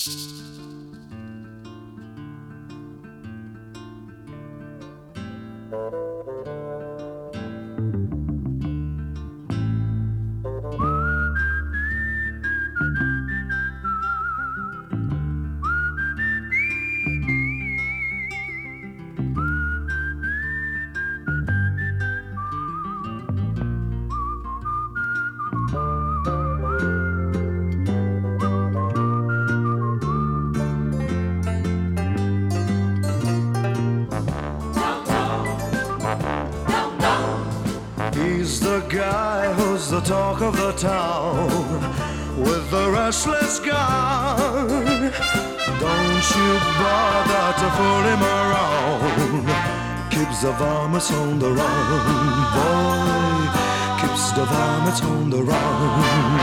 He's the guy who's the talk of the town with the restless gun. Don't you bother to fool him around. Keeps the varmints on the run, boy. Keeps the varmints on the run.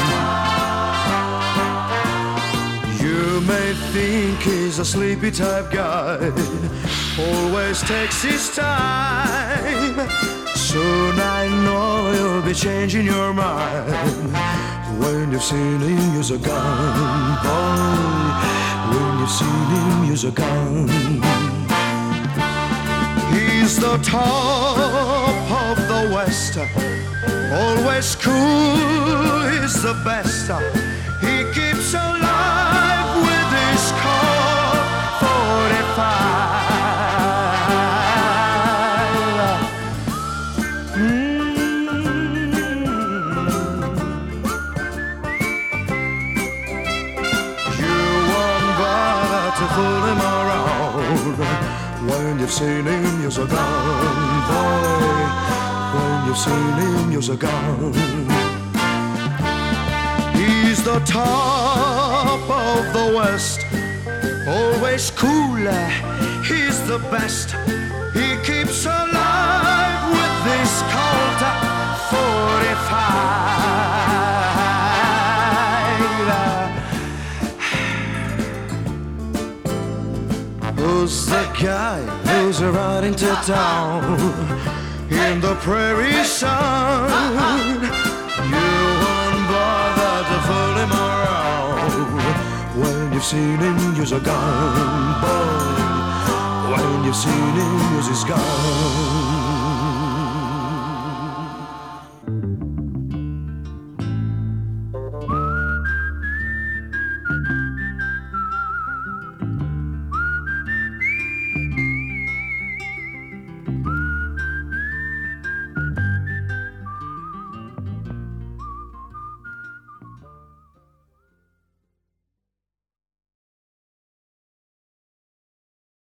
You may think he's a sleepy type guy, always takes his time. Soon I know you'll be changing your mind when you've seen him use a gun, boy. When you've seen him use a gun. He's the top of the West, always cool, he's the best. He keeps alive with his Colt 45. To fool him around when you've seen him use a gun, boy. When you've seen him use a gun. He's the top of the West, always cool, he's the best. He keeps alive with this Colt 45. Who's the guy who's riding to town in the prairie sun? You won't bother to fool him around when you've seen him use a gun, boy. When you've seen him use his gun.